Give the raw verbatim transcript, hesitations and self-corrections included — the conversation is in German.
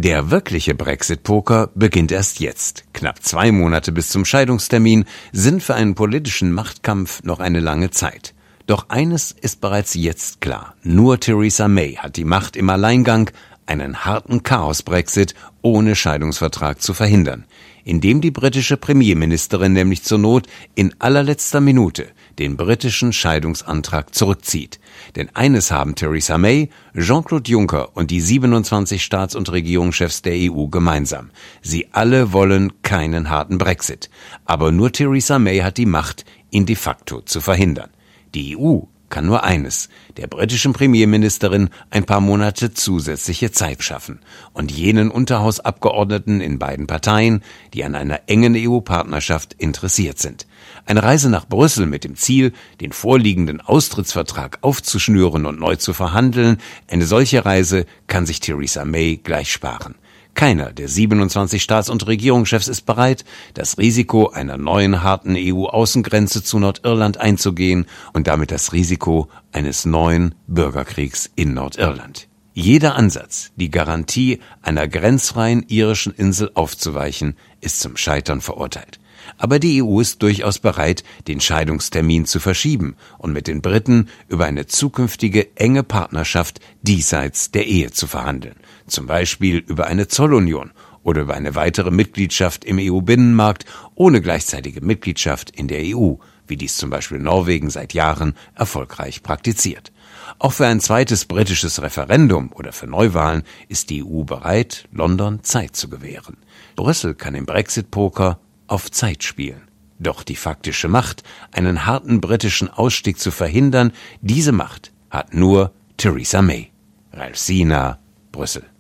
Der wirkliche Brexit-Poker beginnt erst jetzt. Knapp zwei Monate bis zum Scheidungstermin sind für einen politischen Machtkampf noch eine lange Zeit. Doch eines ist bereits jetzt klar. Nur Theresa May hat die Macht im Alleingang, einen harten Chaos-Brexit ohne Scheidungsvertrag zu verhindern, indem die britische Premierministerin nämlich zur Not in allerletzter Minute den britischen Scheidungsantrag zurückzieht. Denn eines haben Theresa May, Jean-Claude Juncker und die siebenundzwanzig Staats- und Regierungschefs der E U gemeinsam. Sie alle wollen keinen harten Brexit. Aber nur Theresa May hat die Macht, ihn de facto zu verhindern. Die E U kann nur eines, der britischen Premierministerin ein paar Monate zusätzliche Zeit schaffen und jenen Unterhausabgeordneten in beiden Parteien, die an einer engen E U-Partnerschaft interessiert sind. Eine Reise nach Brüssel mit dem Ziel, den vorliegenden Austrittsvertrag aufzuschnüren und neu zu verhandeln, eine solche Reise kann sich Theresa May gleich sparen. Keiner der siebenundzwanzig Staats- und Regierungschefs ist bereit, das Risiko einer neuen harten E U-Außengrenze zu Nordirland einzugehen und damit das Risiko eines neuen Bürgerkriegs in Nordirland. Jeder Ansatz, die Garantie einer grenzfreien irischen Insel aufzuweichen, ist zum Scheitern verurteilt. Aber die E U ist durchaus bereit, den Scheidungstermin zu verschieben und mit den Briten über eine zukünftige enge Partnerschaft diesseits der Ehe zu verhandeln. Zum Beispiel über eine Zollunion oder über eine weitere Mitgliedschaft im E U-Binnenmarkt ohne gleichzeitige Mitgliedschaft in der E U, wie dies zum Beispiel Norwegen seit Jahren erfolgreich praktiziert. Auch für ein zweites britisches Referendum oder für Neuwahlen ist die E U bereit, London Zeit zu gewähren. Brüssel kann im Brexit-Poker auf Zeit spielen. Doch die faktische Macht, einen harten britischen Ausstieg zu verhindern, diese Macht hat nur Theresa May. Ralf Siener, Brüssel.